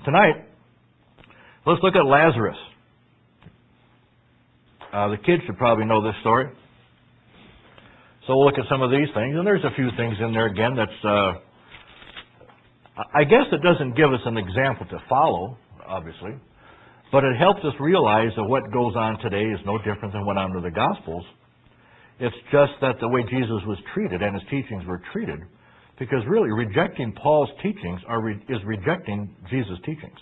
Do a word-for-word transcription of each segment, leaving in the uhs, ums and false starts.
tonight, let's look at Lazarus. Uh, the kids should probably know this story. So we'll look at some of these things, and there's a few things in there again that's, uh, I guess it doesn't give us an example to follow, obviously, but it helps us realize that what goes on today is no different than what went on in the Gospels. It's just that the way Jesus was treated and his teachings were treated, because really rejecting Paul's teachings are re- is rejecting Jesus' teachings.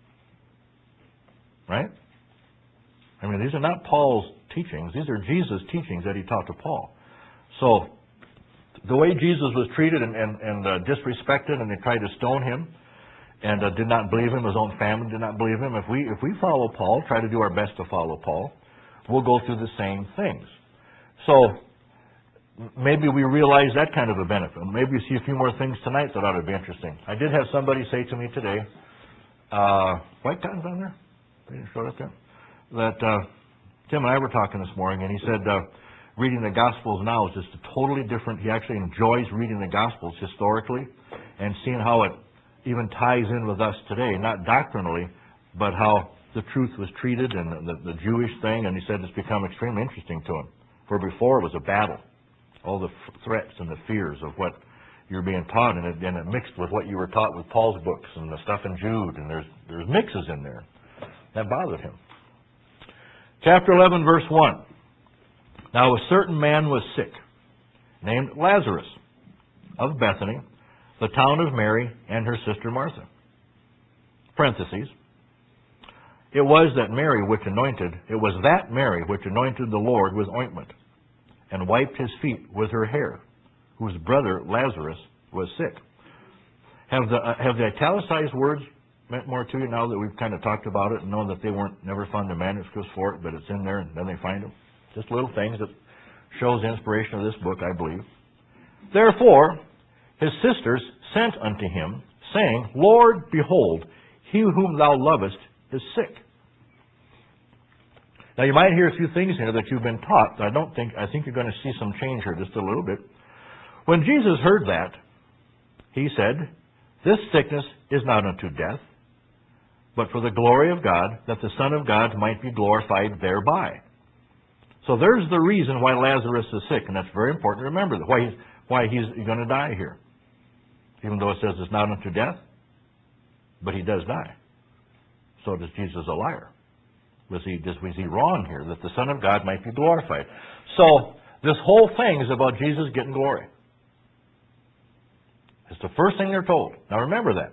Right? I mean, these are not Paul's teachings. These are Jesus' teachings that he taught to Paul. So, the way Jesus was treated and, and, and uh, disrespected, and they tried to stone him, and uh, did not believe him, his own family did not believe him. If we, if we follow Paul, try to do our best to follow Paul, we'll go through the same things. So, maybe we realize that kind of a benefit. Maybe we see a few more things tonight that ought to be interesting. I did have somebody say to me today, uh, White Cotton's on there? They didn't show it up there? That uh, Tim and I were talking this morning, and he said uh, reading the Gospels now is just a totally different. He actually enjoys reading the Gospels historically and seeing how it even ties in with us today, not doctrinally, but how the truth was treated and the, the Jewish thing. And he said it's become extremely interesting to him. Where before it was a battle, all the f- threats and the fears of what you're being taught, and it, and it mixed with what you were taught with Paul's books and the stuff in Jude, and there's there's mixes in there. That bothered him. Chapter eleven, verse one. Now a certain man was sick, named Lazarus, of Bethany, the town of Mary and her sister Martha. Parentheses. It was that Mary which anointed, it was that Mary which anointed the Lord with ointment, and wiped his feet with her hair, whose brother Lazarus was sick. Have the, uh, have the italicized words meant more to you now that we've kind of talked about it and known that they weren't never found the manuscripts for it, but it's in there and then they find them? Just little things that shows the inspiration of this book, I believe. Therefore, his sisters sent unto him, saying, Lord, behold, he whom thou lovest is sick. Now you might hear a few things here that you've been taught. I don't think, I think you're going to see some change here just a little bit. When Jesus heard that, he said, This sickness is not unto death, but for the glory of God, that the Son of God might be glorified thereby. So there's the reason why Lazarus is sick, and that's very important to remember, that why he's, why he's going to die here. Even though it says it's not unto death, but he does die. So is Jesus a liar? Was he, was he wrong here, that the Son of God might be glorified? So this whole thing is about Jesus getting glory. It's the first thing they're told. Now remember that.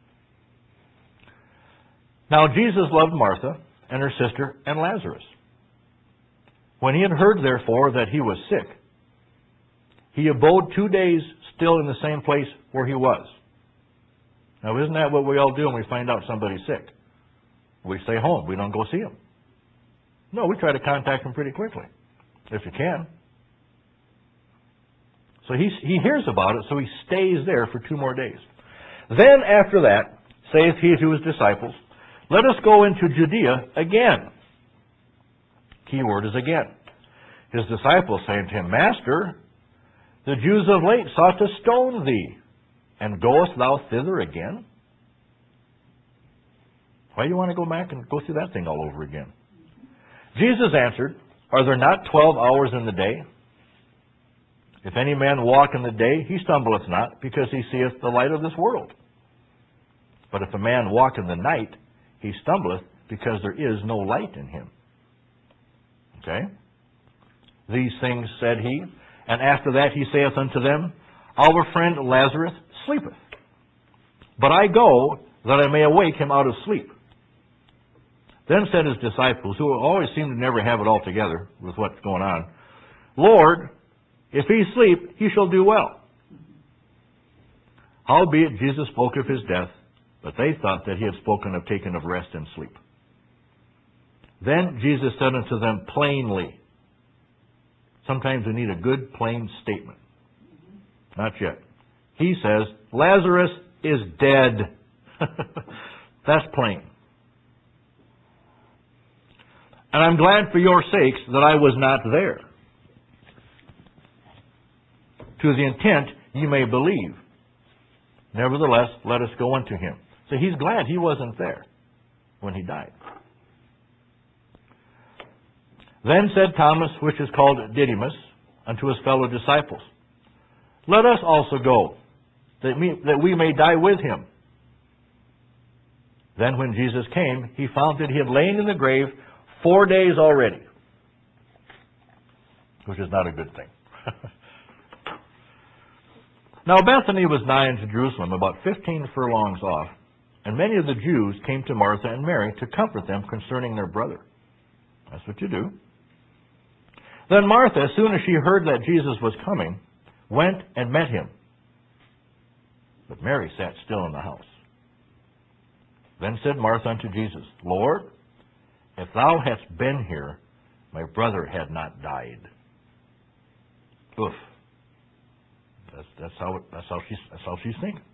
Now Jesus loved Martha and her sister and Lazarus. When he had heard, therefore, that he was sick, he abode two days still in the same place where he was. Now isn't that what we all do when we find out somebody's sick? We stay home. We don't go see him. No, we try to contact him pretty quickly, if you can. So he, he hears about it, so he stays there for two more days. Then after that, saith he to his disciples, Let us go into Judea again. Key word is again. His disciples say unto him, Master, the Jews of late sought to stone thee, and goest thou thither again? Why do you want to go back and go through that thing all over again? Jesus answered, Are there not twelve hours in the day? If any man walk in the day, he stumbleth not, because he seeth the light of this world. But if a man walk in the night, he stumbleth, because there is no light in him. Okay? These things said he, and after that he saith unto them, Our friend Lazarus sleepeth, but I go that I may awake him out of sleep. Then said his disciples, who always seem to never have it all together with what's going on, Lord, if he sleep, he shall do well. Howbeit Jesus spoke of his death, but they thought that he had spoken of taking of rest and sleep. Then Jesus said unto them plainly. Sometimes we need a good, plain statement. Not yet. He says, Lazarus is dead. That's plain. And I'm glad for your sakes that I was not there, to the intent ye may believe. Nevertheless, let us go unto him. So he's glad he wasn't there when he died. Then said Thomas, which is called Didymus, unto his fellow disciples, Let us also go, that we, that we may die with him. Then when Jesus came, he found that he had lain in the grave four days already, which is not a good thing. Now Bethany was nigh unto Jerusalem, about fifteen furlongs off, and many of the Jews came to Martha and Mary to comfort them concerning their brother. That's what you do. Then Martha, as soon as she heard that Jesus was coming, went and met him. But Mary sat still in the house. Then said Martha unto Jesus, Lord, if thou hadst been here, my brother had not died. Oof. That's, that's how it, that's how she's that's how she's thinking.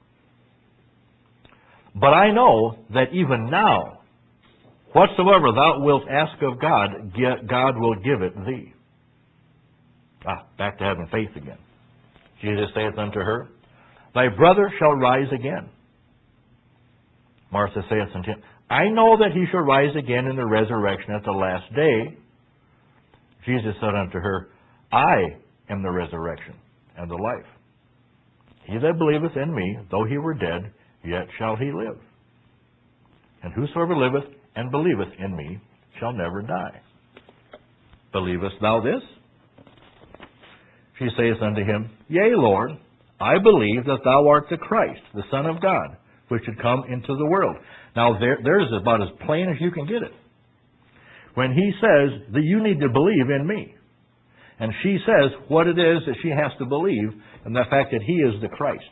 But I know that even now, whatsoever thou wilt ask of God, God will give it thee. Ah, back to having faith again. Jesus saith unto her, Thy brother shall rise again. Martha saith unto him, I know that he shall rise again in the resurrection at the last day. Jesus said unto her, I am the resurrection and the life. He that believeth in me, though he were dead, yet shall he live. And whosoever liveth and believeth in me shall never die. Believest thou this? She saith unto him, Yea, Lord, I believe that thou art the Christ, the Son of God, which should come into the world. Now, there, there's about as plain as you can get it. When he says that you need to believe in me, and she says what it is that she has to believe, and the fact that he is the Christ.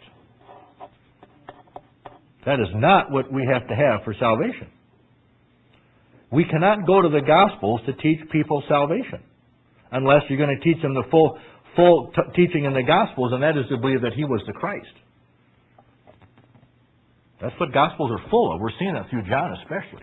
That is not what we have to have for salvation. We cannot go to the Gospels to teach people salvation, unless you're going to teach them the full full t- teaching in the Gospels, and that is to believe that he was the Christ. That's what Gospels are full of. We're seeing that through John especially.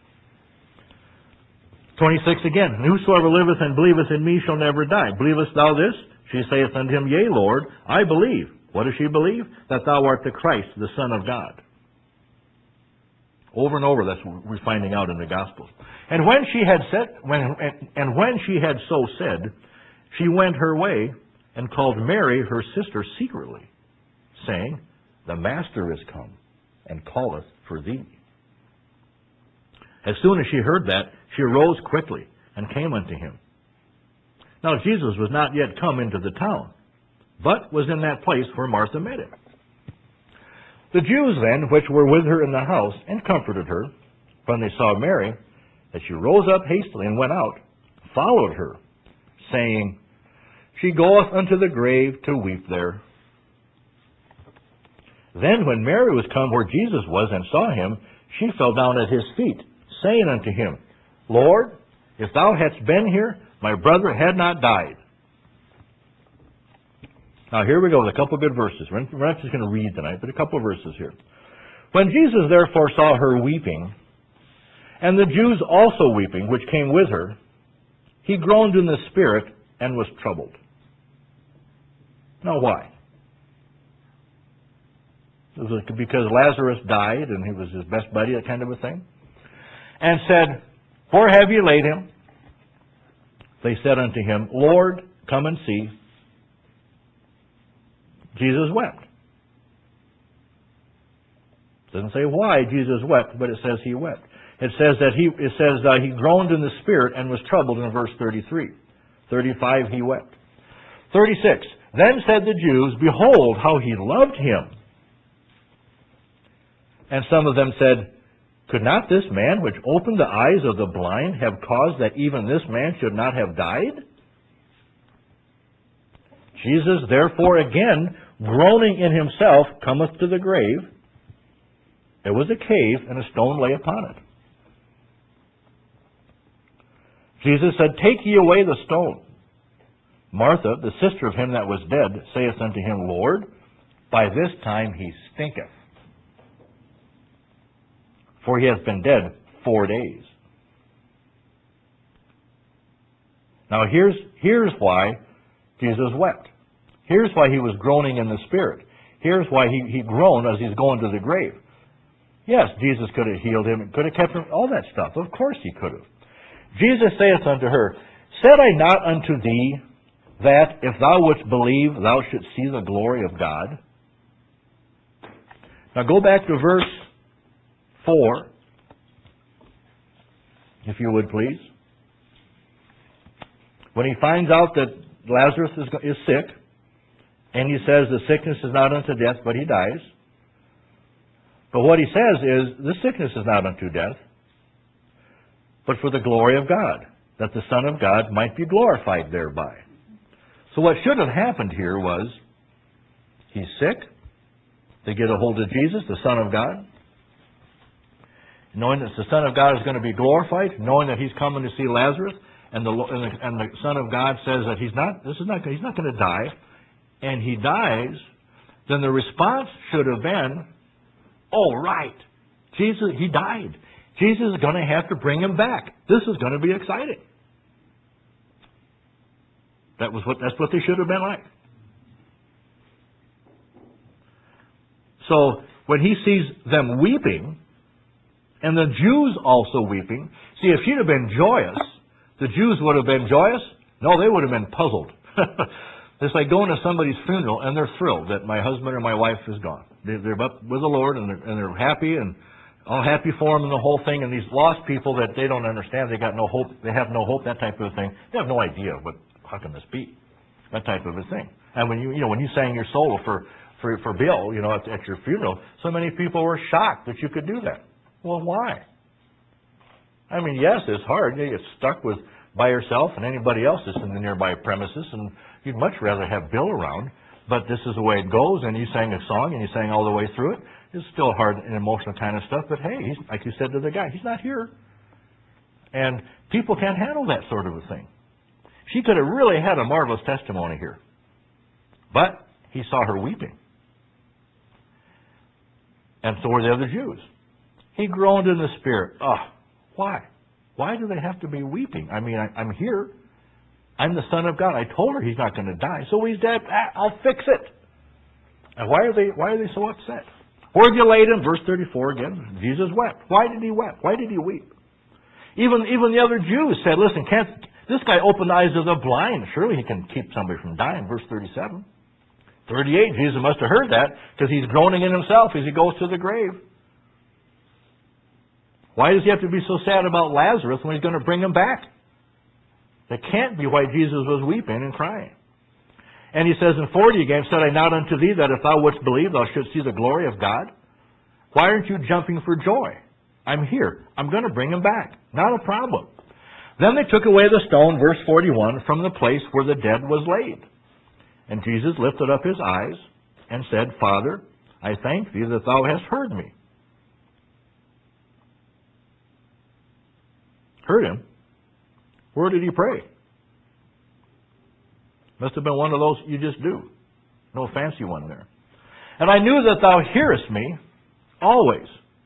twenty-six again, And whosoever liveth and believeth in me shall never die. Believest thou this? She saith unto him, Yea, Lord, I believe. What does she believe? That thou art the Christ, the Son of God. Over and over, that's what we're finding out in the Gospels. And when she had said, when, and, and when she had so said, she went her way and called Mary, her sister, secretly, saying, The Master is come, and calleth for thee. As soon as she heard that, she arose quickly and came unto him. Now Jesus was not yet come into the town, but was in that place where Martha met him. The Jews then, which were with her in the house, and comforted her, when they saw Mary, that she rose up hastily and went out, followed her, saying, She goeth unto the grave to weep there. Then when Mary was come where Jesus was, and saw him, she fell down at his feet, saying unto him, Lord, if thou hadst been here, my brother had not died. Now here we go with a couple of good verses. We're not just going to read tonight, but a couple of verses here. When Jesus therefore saw her weeping, and the Jews also weeping, which came with her, he groaned in the spirit and was troubled. Now why? Was it because Lazarus died and he was his best buddy, that kind of a thing? And said, Where have you laid him? They said unto him, Lord, come and see. Jesus wept. It doesn't say why Jesus wept, but it says he wept. It says that he it says uh, he groaned in the spirit and was troubled in verse thirty-three. thirty-five, he wept. thirty-six, Then said the Jews, Behold, how he loved him. And some of them said, Could not this man which opened the eyes of the blind have caused that even this man should not have died? Jesus, therefore, again, groaning in himself, cometh to the grave. There was a cave, and a stone lay upon it. Jesus said, Take ye away the stone. Martha, the sister of him that was dead, saith unto him, Lord, by this time he stinketh, for he hath been dead four days. Now here's, here's why Jesus wept. Here's why he was groaning in the spirit. Here's why he, he groaned as he's going to the grave. Yes, Jesus could have healed him, could have kept him, all that stuff. Of course he could have. Jesus saith unto her, Said I not unto thee that if thou wouldst believe, thou shouldst see the glory of God? Now go back to verse four, if you would please. When he finds out that Lazarus is, is sick, and he says the sickness is not unto death, but he dies. But what he says is, the sickness is not unto death, but for the glory of God, that the Son of God might be glorified thereby. So what should have happened here was, he's sick, they get a hold of Jesus, the Son of God, knowing that the Son of God is going to be glorified, knowing that he's coming to see Lazarus, and the, and the, and the Son of God says that he's not, this is not, he's not going to die, and he dies, then the response should have been, oh, right, Jesus, he died. Jesus is going to have to bring him back. This is going to be exciting. That was what, that's what they should have been like. So, when he sees them weeping, and the Jews also weeping, see, if she'd have been joyous, the Jews would have been joyous? No, they would have been puzzled. It's like going to somebody's funeral, and they're thrilled that my husband or my wife is gone. They're, they're up with the Lord, and they're, and they're happy, and all happy for them and the whole thing. And these lost people that they don't understand, they got no hope, they have no hope, that type of thing. They have no idea what, how can this be? That type of a thing. And when you, you know, when you sang your solo for, for, for Bill, you know, at, at your funeral, so many people were shocked that you could do that. Well, why? I mean, yes, it's hard. You get stuck with by yourself and anybody else that's in the nearby premises, and you'd much rather have Bill around. But this is the way it goes, and you sang a song, and you sang all the way through it. It's still hard and emotional kind of stuff, but hey, he's, like you said to the guy, he's not here. And people can't handle that sort of a thing. She could have really had a marvelous testimony here. But he saw her weeping. And so were the other Jews. He groaned in the spirit. Oh, why? Why do they have to be weeping? I mean, I, I'm here. I'm the Son of God. I told her he's not going to die. So he's dead. Ah, I'll fix it. And why are they why are they so upset? Where'd you lay him? Verse thirty-four again. Jesus wept. Why did he weep? Why did he weep? Even even the other Jews said, listen, can't this guy open the eyes of the blind? Surely he can keep somebody from dying. Verse thirty-seven. thirty-eight, Jesus must have heard that because he's groaning in himself as he goes to the grave. Why does he have to be so sad about Lazarus when he's going to bring him back? That can't be why Jesus was weeping and crying. And he says in forty again, Said I not unto thee that if thou wouldst believe, thou shouldst see the glory of God? Why aren't you jumping for joy? I'm here. I'm going to bring him back. Not a problem. Then they took away the stone, verse forty-one, from the place where the dead was laid. And Jesus lifted up his eyes and said, Father, I thank thee that thou hast heard me. Heard him? Where did he pray? Must have been one of those you just do. No fancy one there. And I knew that thou hearest me always.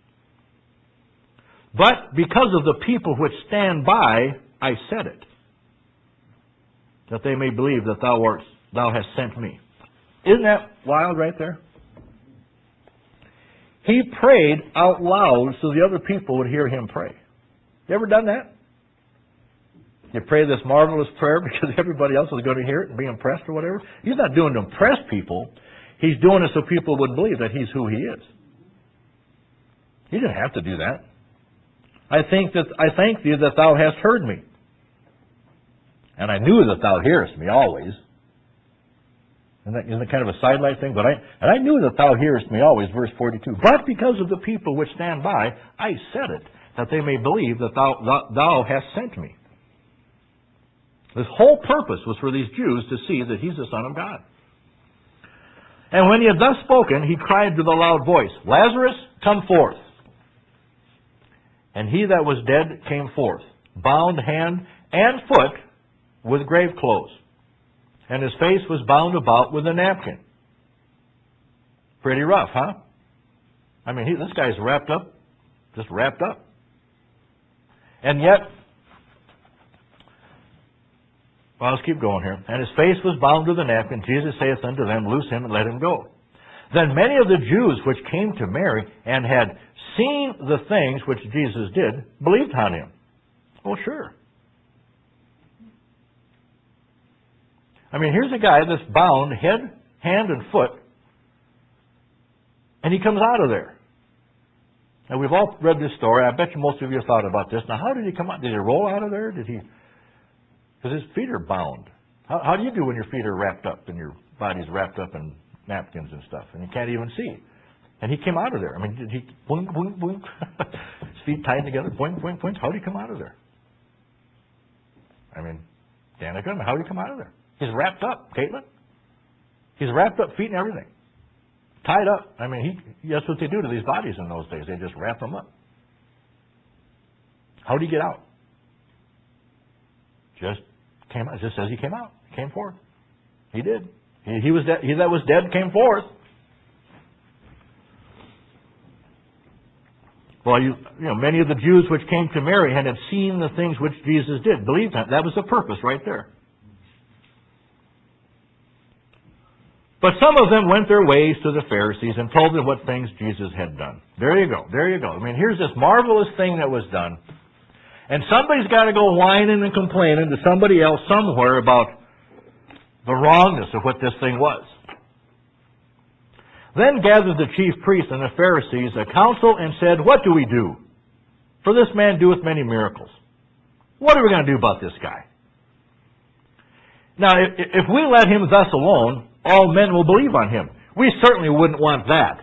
But because of the people which stand by, I said it, that they may believe that thou art, thou hast sent me. Isn't that wild right there? He prayed out loud so the other people would hear him pray. You ever done that? You pray this marvelous prayer because everybody else is going to hear it and be impressed or whatever. He's not doing it to impress people. He's doing it so people would believe that he's who he is. He didn't have to do that. I think that I thank thee that thou hast heard me. And I knew that thou hearest me always. Isn't that, isn't that kind of a sidelight thing? But I and I knew that thou hearest me always, verse forty-two. But because of the people which stand by, I said it, that they may believe that thou, thou, thou hast sent me. This whole purpose was for these Jews to see that he's the Son of God. And when he had thus spoken, he cried with a loud voice, Lazarus, come forth. And he that was dead came forth, bound hand and foot with grave clothes. And his face was bound about with a napkin. Pretty rough, huh? I mean, he, this guy's wrapped up, just wrapped up. And yet, well, let's keep going here. And his face was bound with a napkin. Jesus saith unto them, Loose him and let him go. Then many of the Jews which came to Mary and had seen the things which Jesus did believed on him. Well, sure. I mean, here's a guy that's bound head, hand, and foot, and he comes out of there. Now, we've all read this story. I bet you most of you have thought about this. Now, how did he come out? Did he roll out of there? Did he? Because his feet are bound. How, how do you do when your feet are wrapped up and your body's wrapped up in napkins and stuff, and you can't even see? And he came out of there. I mean, did he, boing, boing, boing, his feet tied together, boing, boing, boing. How did he come out of there? I mean, Danica, how did he come out of there? He's wrapped up, Caitlin. He's wrapped up, feet and everything. Tied up. I mean, he, that's what they do to these bodies in those days. They just wrap them up. How did he get out? Just came out. It just says he came out. He came forth. He did. He, he was dead. He that was dead came forth. Well, you, you know, many of the Jews which came to Mary and had seen the things which Jesus did believed that. That was the purpose right there. But some of them went their ways to the Pharisees and told them what things Jesus had done. There you go. There you go. I mean, here's this marvelous thing that was done. And somebody's got to go whining and complaining to somebody else somewhere about the wrongness of what this thing was. Then gathered the chief priests and the Pharisees a council and said, "What do we do? For this man doeth many miracles. What are we going to do about this guy? Now, if, if we let him thus alone, all men will believe on him." We certainly wouldn't want that.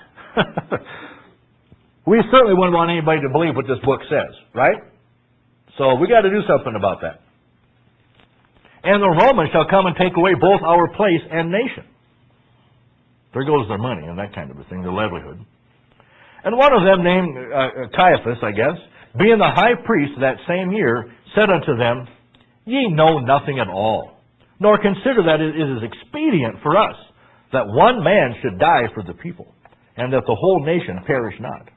We certainly wouldn't want anybody to believe what this book says, right? So we got to do something about that. "And the Romans shall come and take away both our place and nation." There goes their money and that kind of a thing, their livelihood. "And one of them, named uh, Caiaphas, I guess, being the high priest that same year, said unto them, Ye know nothing at all, nor consider that it is expedient for us that one man should die for the people, and that the whole nation perish not.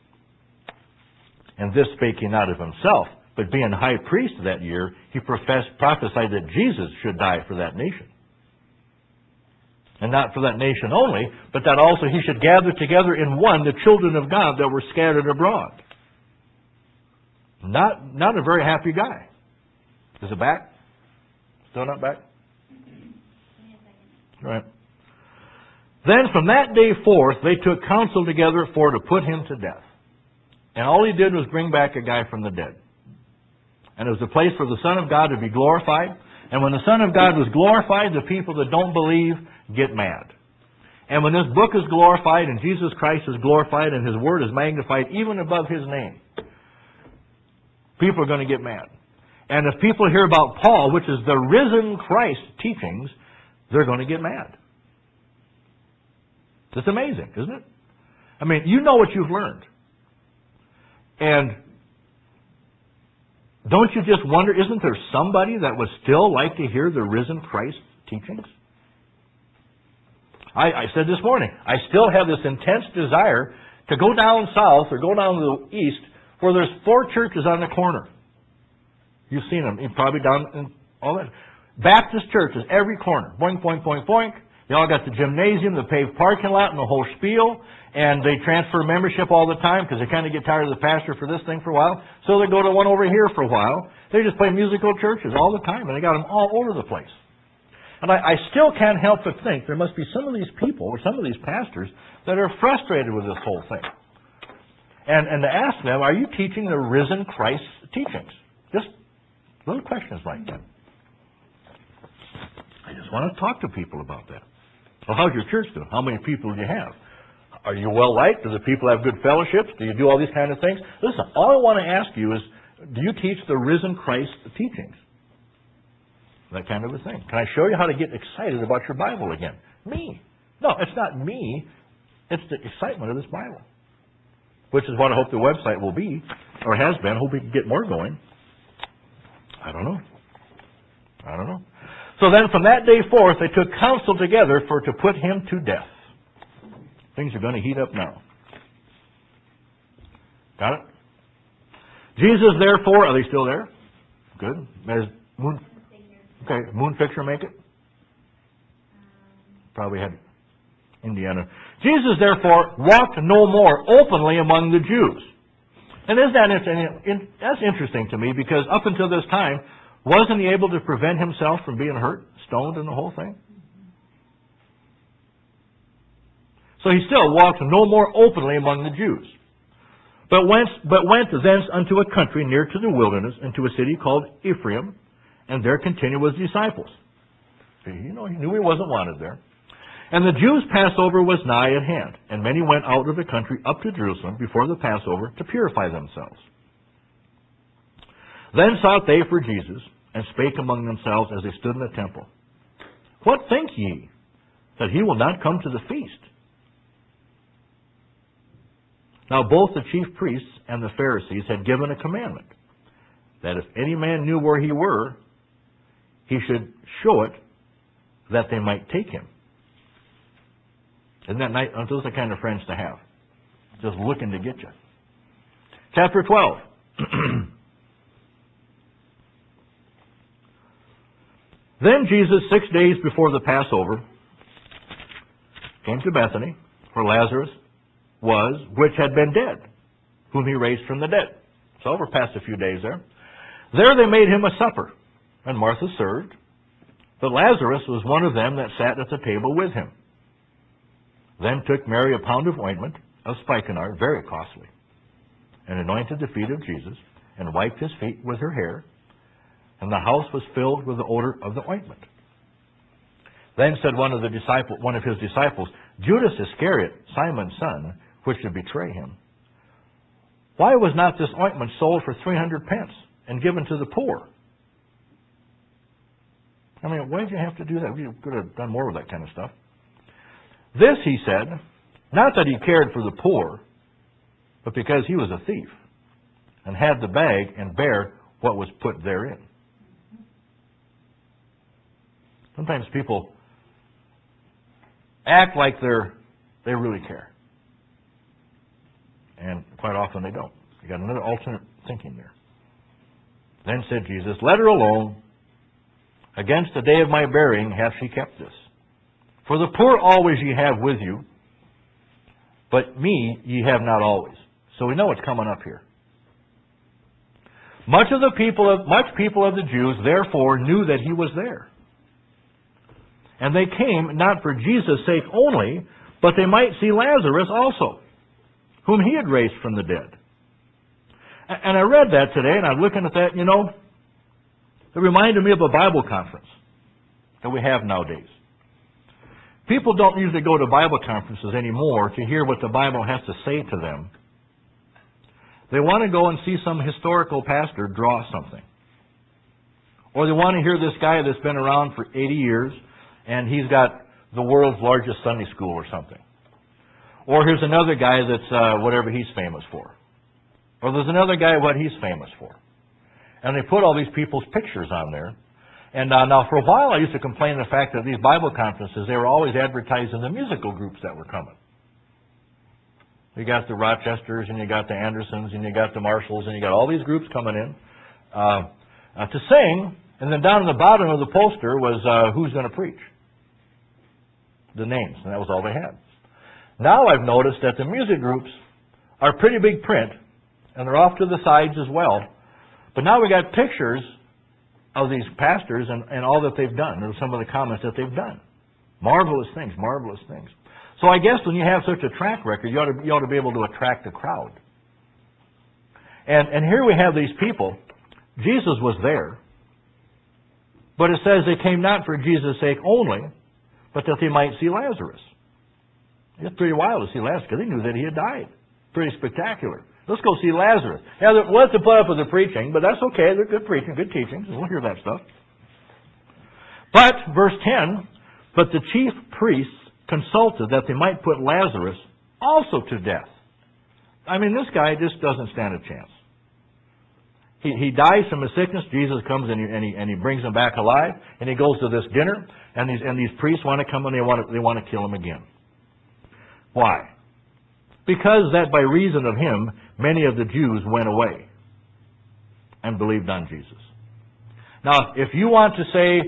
And this spake he not of himself, but being high priest that year, he professed, prophesied that Jesus should die for that nation. And not for that nation only, but that also he should gather together in one the children of God that were scattered abroad." Not, not a very happy guy. Is it back? Still not back? Right. "Then from that day forth they took counsel together for to put him to death. And all he did was bring back a guy from the dead. And it was a place for the Son of God to be glorified. And when the Son of God was glorified, the people that don't believe get mad. And when this book is glorified and Jesus Christ is glorified and His Word is magnified even above His name, people are going to get mad. And if people hear about Paul, which is the risen Christ teachings, they're going to get mad. It's amazing, isn't it? I mean, you know what you've learned. And don't you just wonder, isn't there somebody that would still like to hear the risen Christ teachings? I, I said this morning, I still have this intense desire to go down south or go down to the east where there's four churches on the corner. You've seen them, probably down in all that. Baptist churches, every corner. Boink, boink, boink, boink. They all got the gymnasium, the paved parking lot, and the whole spiel. And they transfer membership all the time because they kind of get tired of the pastor for this thing for a while. So they go to one over here for a while. They just play musical churches all the time, and they got them all over the place. And I, I still can't help but think there must be some of these people or some of these pastors that are frustrated with this whole thing. And, and to ask them, are you teaching the risen Christ teachings? Just little questions like that. I just want to talk to people about that. Well, how's your church doing? How many people do you have? Are you well liked? Do the people have good fellowships? Do you do all these kind of things? Listen, all I want to ask you is, do you teach the risen Christ teachings? That kind of a thing. Can I show you how to get excited about your Bible again? Me. No, it's not me. It's the excitement of this Bible. Which is what I hope the website will be, or has been. I hope we can get more going. I don't know. I don't know. So then from that day forth, they took counsel together for to put him to death. Things are going to heat up now. Got it? Jesus, therefore, are they still there? Good. There's moon. Okay, moon picture make it? Probably had Indiana. Jesus, therefore, walked no more openly among the Jews. And isn't that interesting? That's interesting to me, because up until this time, wasn't he able to prevent himself from being hurt, stoned, and the whole thing? So he still walked no more openly among the Jews, but went, but went thence unto a country near to the wilderness, into a city called Ephraim, and there continued with his disciples. You know, he knew he wasn't wanted there. And the Jews' Passover was nigh at hand, and many went out of the country up to Jerusalem before the Passover to purify themselves. Then sought they for Jesus, and spake among themselves as they stood in the temple, What think ye, that he will not come to the feast? Now both the chief priests and the Pharisees had given a commandment, that if any man knew where he were, he should show it, that they might take him. Isn't that nice? Those are the kind of friends to have. Just looking to get you. Chapter twelve. Then Jesus, six days before the Passover, came to Bethany, where Lazarus was, which had been dead, whom he raised from the dead. So we're past a few days there. There they made him a supper, and Martha served. But Lazarus was one of them that sat at the table with him. Then took Mary a pound of ointment of spikenard, very costly, and anointed the feet of Jesus, and wiped his feet with her hair, and the house was filled with the odor of the ointment. Then said one of the disciple, one of his disciples, Judas Iscariot, Simon's son, which should betray him, why was not this ointment sold for three hundred pence and given to the poor? I mean, why did you have to do that? You could have done more with that kind of stuff. This, he said, not that he cared for the poor, but because he was a thief, and had the bag and bare what was put therein. Sometimes people act like they're they really care. And quite often they don't. You got another alternate thinking there. Then said Jesus, Let her alone. Against the day of my burying hath she kept this. For the poor always ye have with you, but me ye have not always. So we know what's coming up here. Much of the people of much people of the Jews therefore knew that he was there. And they came not for Jesus' sake only, but they might see Lazarus also, whom he had raised from the dead. And I read that today, and I'm looking at that, you know, it reminded me of a Bible conference that we have nowadays. People don't usually go to Bible conferences anymore to hear what the Bible has to say to them. They want to go and see some historical pastor draw something. Or they want to hear this guy that's been around for eighty years, and he's got the world's largest Sunday school or something. Or here's another guy that's uh, whatever he's famous for. Or there's another guy what he's famous for. And they put all these people's pictures on there. And uh, now for a while I used to complain the fact that these Bible conferences, they were always advertising the musical groups that were coming. You got the Rochesters, and you got the Andersons, and you got the Marshalls, and you got all these groups coming in uh, uh, to sing. And then down in the bottom of the poster was uh, who's going to preach. The names, and that was all they had. Now I've noticed that the music groups are pretty big print, and they're off to the sides as well. But now we got pictures of these pastors and, and all that they've done. There's some of the comments that they've done. Marvelous things, marvelous things. So I guess when you have such a track record, you ought to, you ought to be able to attract a crowd. And, and here we have these people. Jesus was there. But it says they came not for Jesus' sake only, but that they might see Lazarus. It's pretty wild to see Lazarus, because they knew that he had died. Pretty spectacular. Let's go see Lazarus. Yeah, we'll have to put up with the preaching, but that's okay. They're good preaching, good teachings. We'll hear that stuff. But, verse ten, but the chief priests consulted that they might put Lazarus also to death. I mean, this guy just doesn't stand a chance. He, he dies from a sickness. Jesus comes and he, and, he, and he brings him back alive, and he goes to this dinner, and these, and these priests want to come and they want to, they want to kill him again. Why? Because that by reason of him, many of the Jews went away and believed on Jesus. Now, if you want to say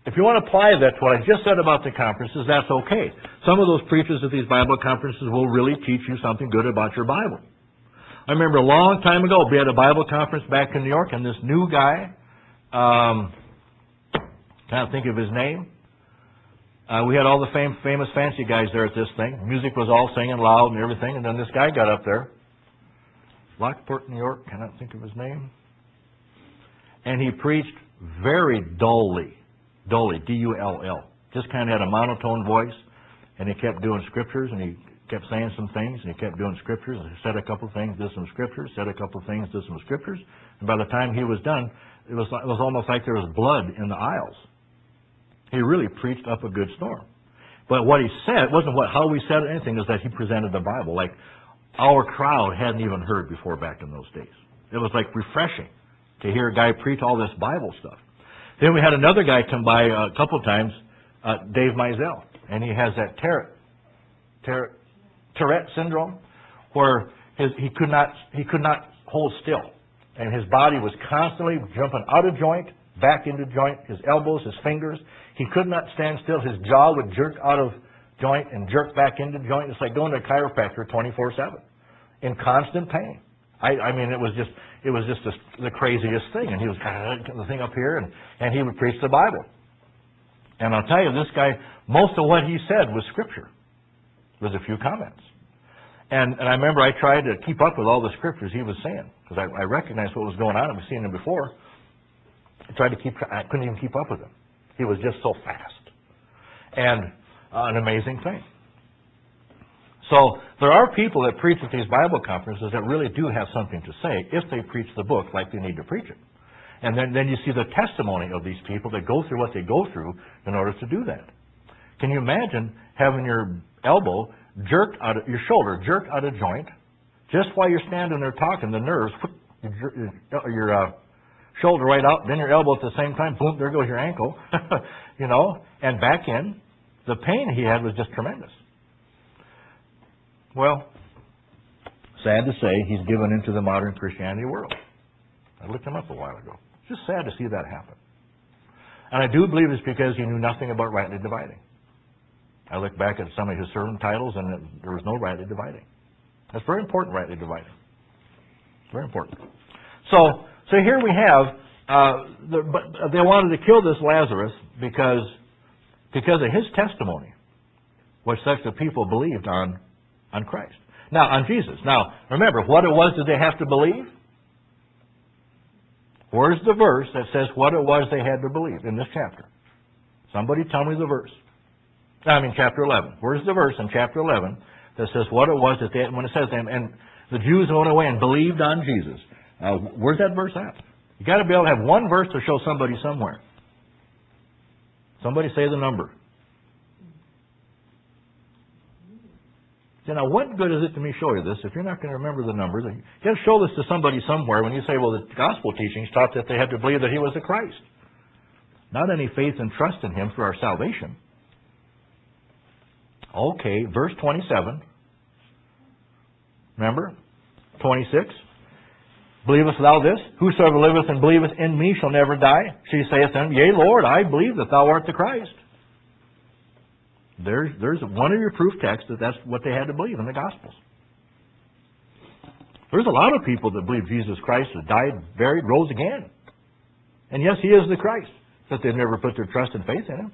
If you want to apply that to what I just said about the conferences, that's okay. Some of those preachers at these Bible conferences will really teach you something good about your Bible. I remember a long time ago, we had a Bible conference back in New York, and this new guy, um, can't think of his name. Uh, we had all the fam- famous fancy guys there at this thing. Music was all singing loud and everything, and then this guy got up there. Lockport, New York, cannot think of his name. And he preached very dully. Dully, D U L L. Just kind of had a monotone voice, and he kept doing scriptures, and he kept saying some things, and he kept doing scriptures, and he said a couple things, did some scriptures, said a couple things, did some scriptures, and by the time he was done, it was, it was almost like there was blood in the aisles. He really preached up a good storm. But what he said, wasn't what how we said anything, is that he presented the Bible like our crowd hadn't even heard before back in those days. It was like refreshing to hear a guy preach all this Bible stuff. Then we had another guy come by a couple times, uh, Dave Mizell, and he has that Tourette, Tourette, Tourette syndrome, where his, he could not he could not hold still, and his body was constantly jumping out of joint, back into joint. His elbows, his fingers, he could not stand still. His jaw would jerk out of joint and jerk back into joint. It's like going to a chiropractor twenty-four seven, in constant pain. I, I mean, it was just it was just the, the craziest thing. And he was kind of the thing up here, and, and he would preach the Bible. And I'll tell you, this guy, most of what he said was scripture. There's a few comments. And, and I remember I tried to keep up with all the scriptures he was saying, because I, I recognized what was going on. I've seen him before. I tried to keep, I couldn't even keep up with him. He was just so fast. And uh, an amazing thing. So there are people that preach at these Bible conferences that really do have something to say if they preach the book like they need to preach it. And then, then you see the testimony of these people that go through what they go through in order to do that. Can you imagine having your elbow jerked out of, your shoulder jerked out of joint, just while you're standing there talking, the nerves, your, your uh, shoulder right out, then your elbow at the same time, boom, there goes your ankle, you know, and back in. The pain he had was just tremendous. Well, sad to say, he's given into the modern Christianity world. I looked him up a while ago. It's just sad to see that happen. And I do believe it's because he knew nothing about rightly dividing. I look back at some of his sermon titles, and there was no rightly dividing. That's very important, rightly dividing. Very important. So, so here we have, uh, the, but they wanted to kill this Lazarus because, because of his testimony, which such the people believed on, on Christ. Now, on Jesus. Now, remember, what it was that they have to believe? Where's the verse that says what it was they had to believe in this chapter? Somebody tell me the verse. I mean, chapter eleven. Where's the verse in chapter eleven that says what it was that they had, when it says, and, and the Jews went away and believed on Jesus. Uh, where's that verse at? You got to be able to have one verse to show somebody somewhere. Somebody say the number. You know, what good is it to me show you this if you're not going to remember the numbers? You got to show this to somebody somewhere when you say, well, the gospel teachings taught that they had to believe that he was the Christ. Not any faith and trust in him for our salvation. Okay, verse twenty-seven. Remember? twenty-six. Believest thou this? Whosoever liveth and believeth in me shall never die. She saith unto him, Yea, Lord, I believe that thou art the Christ. There's, there's one of your proof texts that that's what they had to believe in the Gospels. There's a lot of people that believe Jesus Christ has died, buried, rose again. And yes, he is the Christ, but they've never put their trust and faith in him.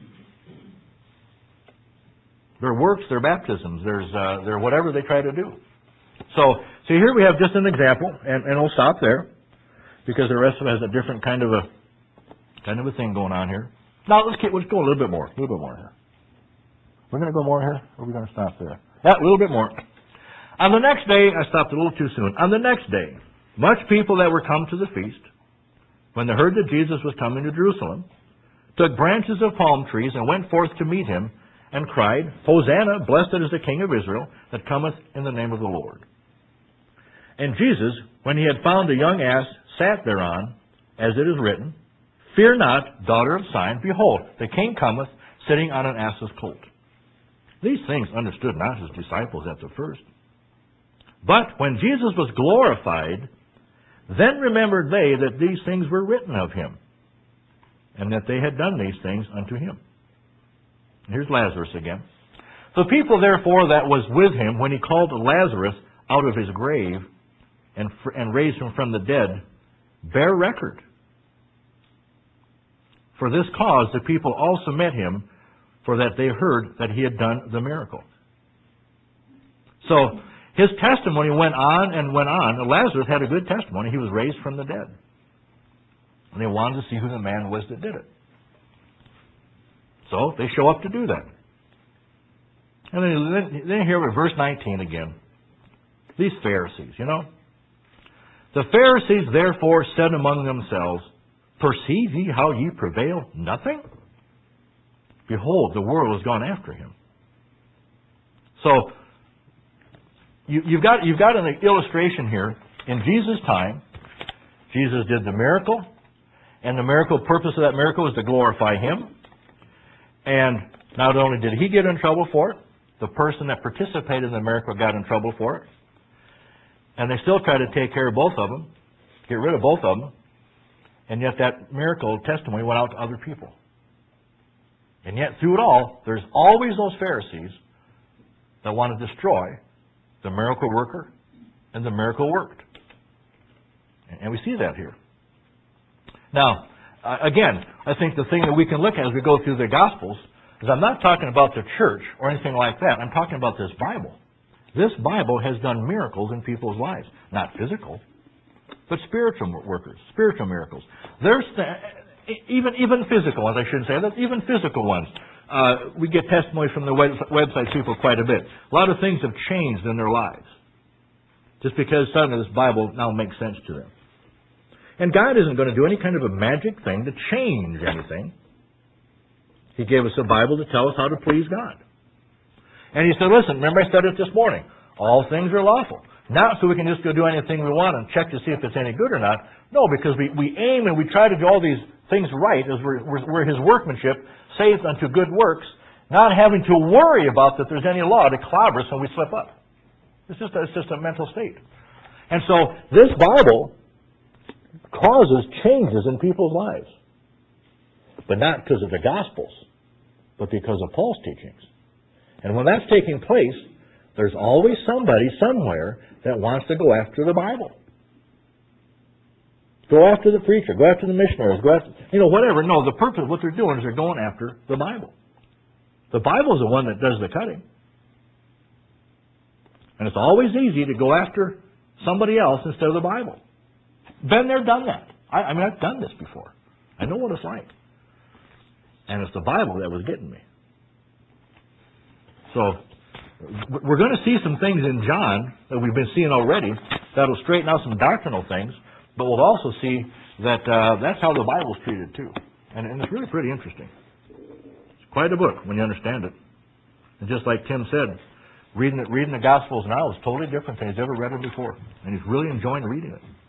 Their works, their baptisms, there's uh, their whatever they try to do. So, so here we have just an example, and, and we'll stop there, because the rest of it has a different kind of a kind of a thing going on here. Now let's get let's go a little bit more, a little bit more here. We're going to go more here, or are we going to stop there? Yeah, a little bit more. On the next day, I stopped a little too soon. On the next day, much people that were come to the feast, when they heard that Jesus was coming to Jerusalem, took branches of palm trees and went forth to meet him, and cried, Hosanna, blessed is the King of Israel, that cometh in the name of the Lord. And Jesus, when he had found a young ass, sat thereon, as it is written, Fear not, daughter of Zion, behold, the King cometh, sitting on an ass's colt. These things understood not his disciples at the first. But when Jesus was glorified, then remembered they that these things were written of him, and that they had done these things unto him. Here's Lazarus again. The people, therefore, that was with him when he called Lazarus out of his grave and, and raised him from the dead, bear record. For this cause the people also met him, for that they heard that he had done the miracle. So his testimony went on and went on. Lazarus had a good testimony. He was raised from the dead. And they wanted to see who the man was that did it. So they show up to do that. And then, then here with verse nineteen again. These Pharisees, you know. The Pharisees therefore said among themselves, perceive ye how ye prevail nothing? Behold, the world has gone after him. So you, you've got you've got an illustration here. In Jesus' time, Jesus did the miracle, and the miracle purpose of that miracle was to glorify him. And not only did he get in trouble for it, the person that participated in the miracle got in trouble for it. And they still try to take care of both of them, get rid of both of them. And yet that miracle testimony went out to other people. And yet through it all, there's always those Pharisees that want to destroy the miracle worker and the miracle worked. And we see that here. Now, uh, again, I think the thing that we can look at as we go through the Gospels is I'm not talking about the church or anything like that. I'm talking about this Bible. This Bible has done miracles in people's lives. Not physical, but spiritual workers, spiritual miracles. There's th- even even physical ones, I shouldn't say that, even physical ones. Uh, we get testimony from the web- website people quite a bit. A lot of things have changed in their lives. Just because suddenly this Bible now makes sense to them. And God isn't going to do any kind of a magic thing to change anything. He gave us a Bible to tell us how to please God. And he said, listen, remember I said it this morning. All things are lawful. Not so we can just go do anything we want and check to see if it's any good or not. No, because we, we aim and we try to do all these things right as we're, we're, we're his workmanship, saved unto good works, not having to worry about that there's any law to clobber us when we slip up. It's just, a, it's just a mental state. And so this Bible causes changes in people's lives. But not because of the Gospels, but because of Paul's teachings. And when that's taking place, there's always somebody somewhere that wants to go after the Bible. Go after the preacher, go after the missionaries, go after, you know, whatever. No, the purpose of what they're doing is they're going after the Bible. The Bible is the one that does the cutting. And it's always easy to go after somebody else instead of the Bible. Been there, done that. I, I mean, I've done this before. I know what it's like. And it's the Bible that was getting me. So, we're going to see some things in John that we've been seeing already that'll straighten out some doctrinal things, but we'll also see that uh, that's how the Bible's treated too. And, and it's really pretty interesting. It's quite a book when you understand it. And just like Tim said, reading it, reading the Gospels now is totally different than he's ever read it before. And he's really enjoying reading it.